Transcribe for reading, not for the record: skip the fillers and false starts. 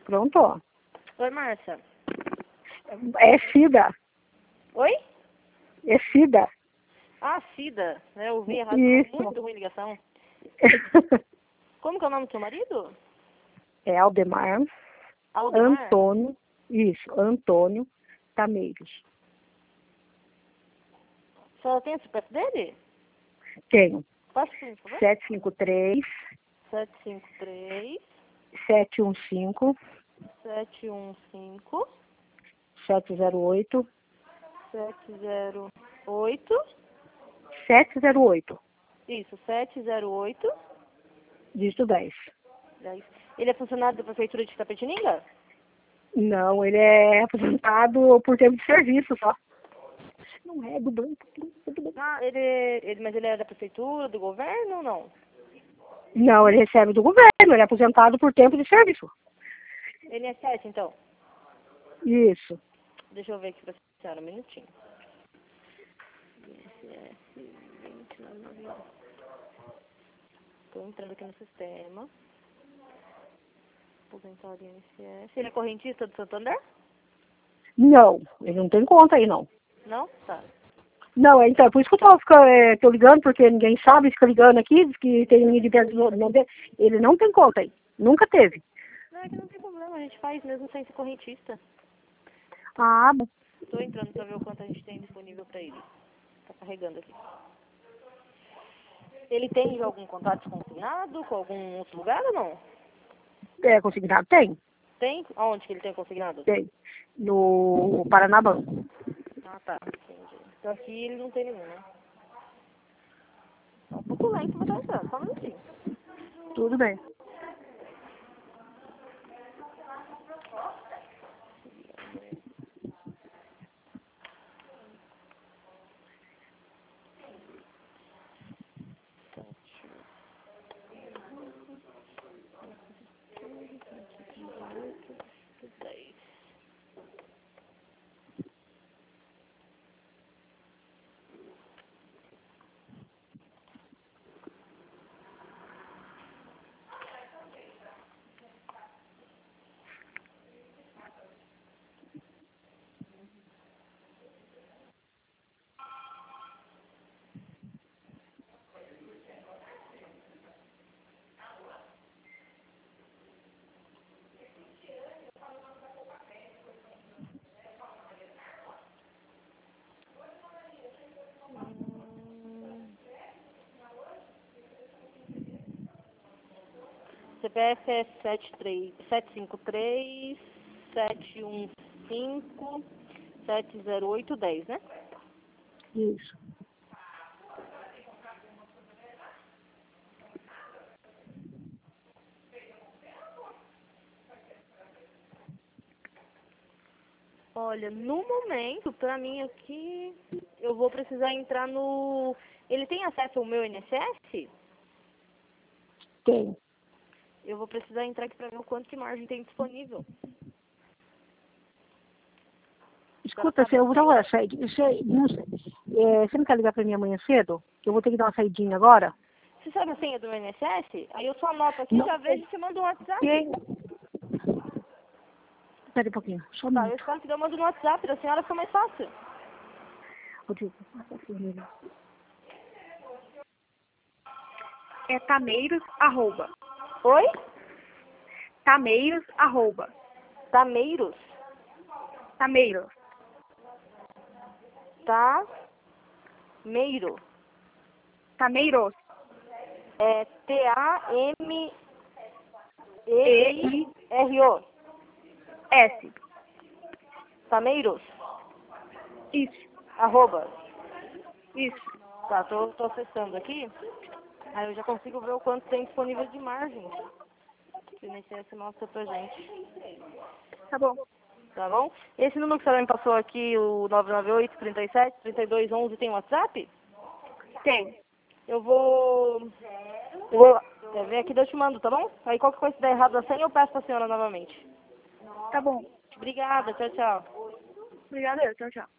Pronto. Oi, Márcia. É Cida. Oi? É Cida. Ah, Cida. Eu ouvi errado. Isso. Muito ruim ligação. Como que é o nome do seu marido? É Aldemar. Aldemar? Antônio. Isso, Antônio Tameiros. A senhora tem esse perto dele? Tenho. Passa sim, por favor. 753 753 715 715 708 708. 708. Isso, 708 Dígito 10. 10. Ele é funcionário da Prefeitura de Itapetininga? Não, ele é aposentado por tempo de serviço só. Não é do banco. Ah, mas ele é da Prefeitura, do governo ou não? Não, ele recebe do governo, ele é aposentado por tempo de serviço. INSS, então? Isso. Deixa eu ver aqui pra senhora, um minutinho. INSS 29. Tô entrando aqui no sistema. Aposentado INSS. Ele é correntista do Santander? Não, ele não tem conta aí, não. Não? Tá. Não, então, é por isso que eu tô ligando, porque ninguém sabe, fica ligando aqui, diz que tem linha de perto do não tem. Ele não tem conta aí. Nunca teve. Não, é que não tem problema, a gente faz mesmo sem ser correntista. Ah, bom. Tô entrando pra ver o quanto a gente tem disponível pra ele. Tá carregando aqui. Ele tem algum contato consignado com algum outro lugar ou não? É, consignado? Tem. Tem? Aonde que ele tem consignado? Tem. No Paranabanco. Ah, tá. Entendi. Então aqui ele não tem nenhum, né? Tá um pouco lento, mas tá entrando. Só um minutinho. Tudo bem. CPF é 753 715 70810, né? Isso. Olha, no momento, pra mim aqui, eu vou precisar entrar no... Ele tem acesso ao meu INSS? Tem. Eu vou precisar entrar aqui pra ver o quanto de margem tem disponível. Escuta, se eu vou dar uma saída. Você não quer ligar pra mim amanhã cedo? Eu vou ter que dar uma saidinha agora? Você sabe a senha do INSS? Aí eu só anoto aqui, Não. já vejo e você manda um WhatsApp. Tem. Espera um pouquinho. Só um Tá, eu minuto. espero que eu mando no WhatsApp, da senhora fica mais fácil. Rodrigo, passa a firmeza. É Tameiros, @ Oi? Tameiros, @ Tameiros? Tameiros. Tameiro. Tameiros. É TAMEIRO. S. Tameiros? Isso. @ Isso. Tá, tô acessando aqui. Aí eu já consigo ver o quanto tem disponível de margem. Que o INSS mostra pra gente. Tá bom. Tá bom? Esse número que a senhora me passou aqui, o 998 37 32 11, tem WhatsApp? Tem. Eu vou ver aqui, eu te mando, tá bom? Aí qualquer coisa que der errado a senha, eu peço pra senhora novamente. Tá bom. Obrigada, tchau, tchau. Obrigada, tchau, tchau.